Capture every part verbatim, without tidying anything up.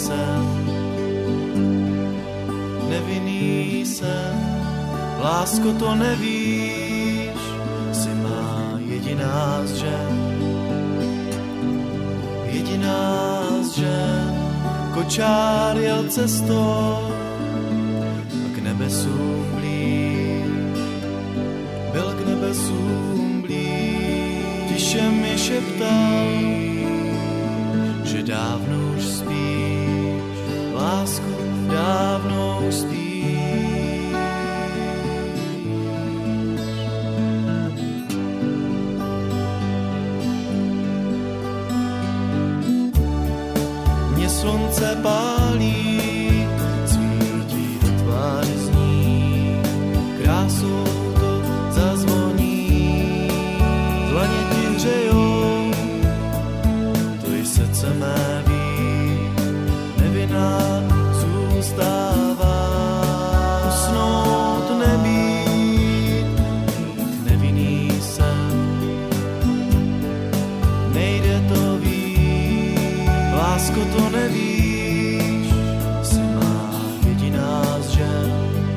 jsem, nevinný jsem, lásko to nevíš, jsi má jediná z žen, jediná z žen. Kočár jel cestou a k nebesům blíž, byl k nebesům blíž, tiše mi šeptal, že dávno už spíš, lásko, dávno už spíš. Mě slunce pálí, svítí do tváře zní, krásou to zazvoní, dlaně ti hřejou, to i srdce mé ví, nevinná zůstává, usnout nebýt, nevinný jsem, nejde to víc, lásko to nevíš, jsi má jediná z žen,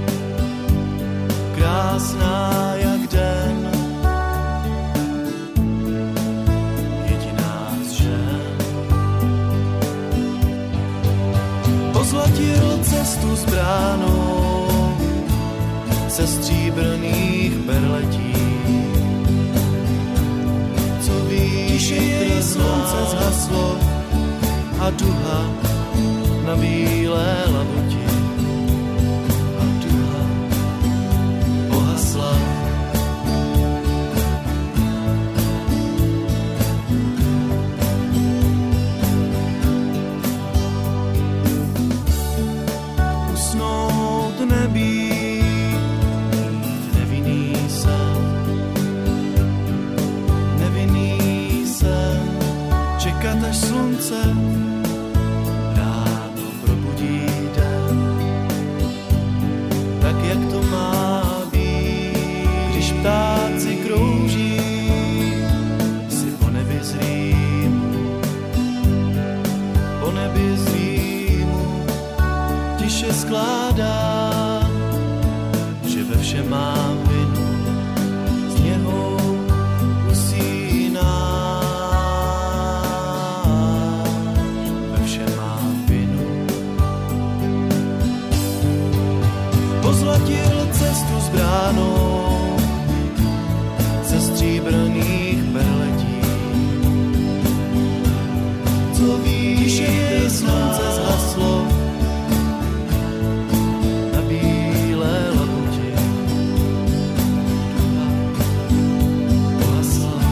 krásná jak den, jediná z žen. Pozlatil cestu s bránou ze stříbrných perletí, co víš, že slunce zhaslo a duha na bílé labuti, a duha pohasla. Usnout nebýt, nevinný jsem, nevinný jsem, čekat až slunce ráno probudí den, tak jak to má být, když ptáci krouží si po nebi zlýmu, po nebi zlýmu tiše skládá, že ve všem mám vinu, z něho usíná. Pozlatil cestu s bránou ze stříbrných perletí, co víš, že slunce zhaslo na bílé labuti, duha pohasla.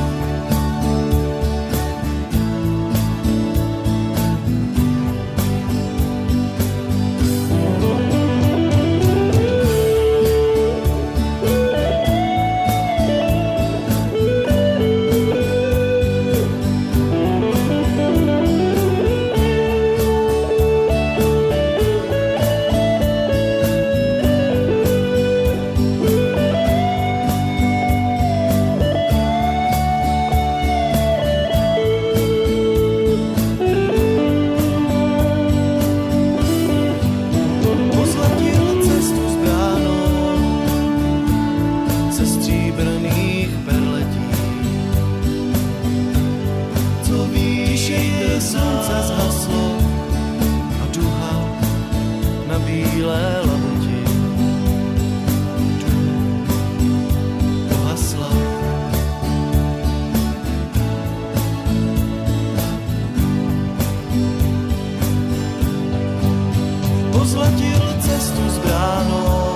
Pozlatil cestu s bránou